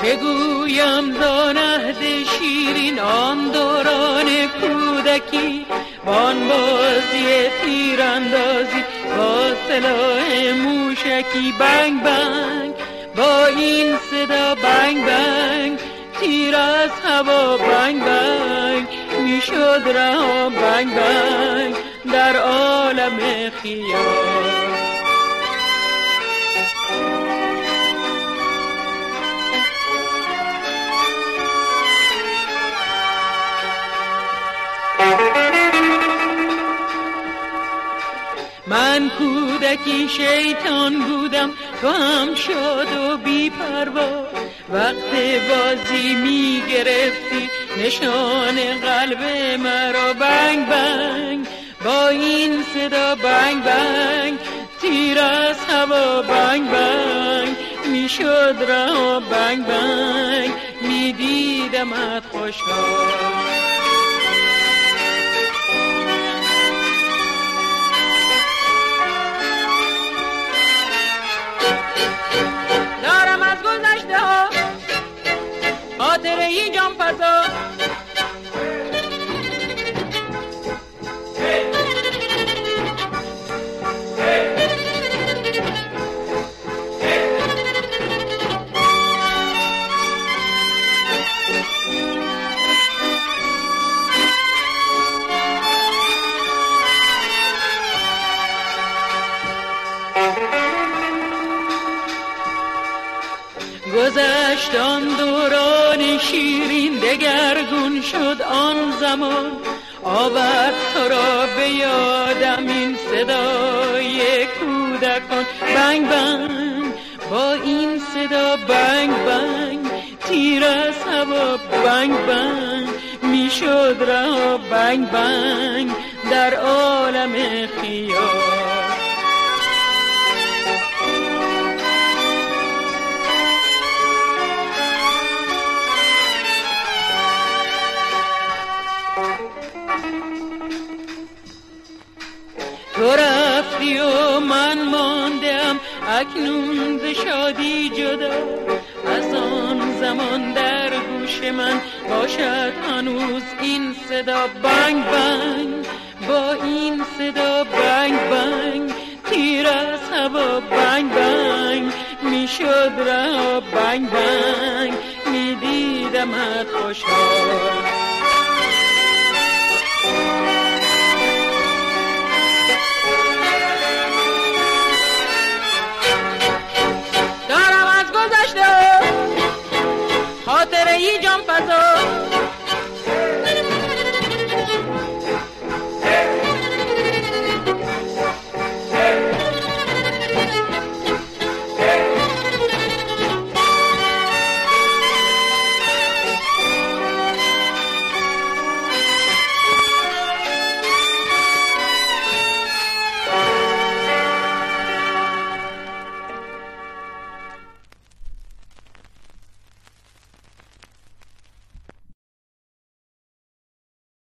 گویم دانهد شیرین آن دوران کودکی، بان بازی تیراندازی با سلاح موشکی. بنگ بنگ با این صدا، بنگ بنگ تیر از هوا، بنگ بنگ میشد رها، بنگ بنگ در عالم خیال. من کودکی شیطان بودم، تو هم شاد و بی پروا. وقت بازی می گرفتی نشان قلب مرا. بنگ بنگ با این صدا، بنگ بنگ تیر از هوا، بنگ بنگ می شد رها، بنگ بنگ می دیدمت خوشحال. دارم از گذشته ها خاطره ای جان فضا. گذشت آن دوران شیرین، دگرگون شد آن زمان. آورد تو را به یادم این صدای کودکان. بنگ بنگ با این صدا، بنگ بنگ تیر از هوا، بنگ بنگ میشد رها، بنگ بنگ در عالم خیال. تو رفتی و من ماندم اکنون ز شادی جدا. از آن زمان در گوش من باشد هنوز این صدا. بنگ بنگ با این صدا، بنگ بنگ تیر از هوا، بنگ بنگ میشد رها، بنگ بنگ میدیدمت خوشحال.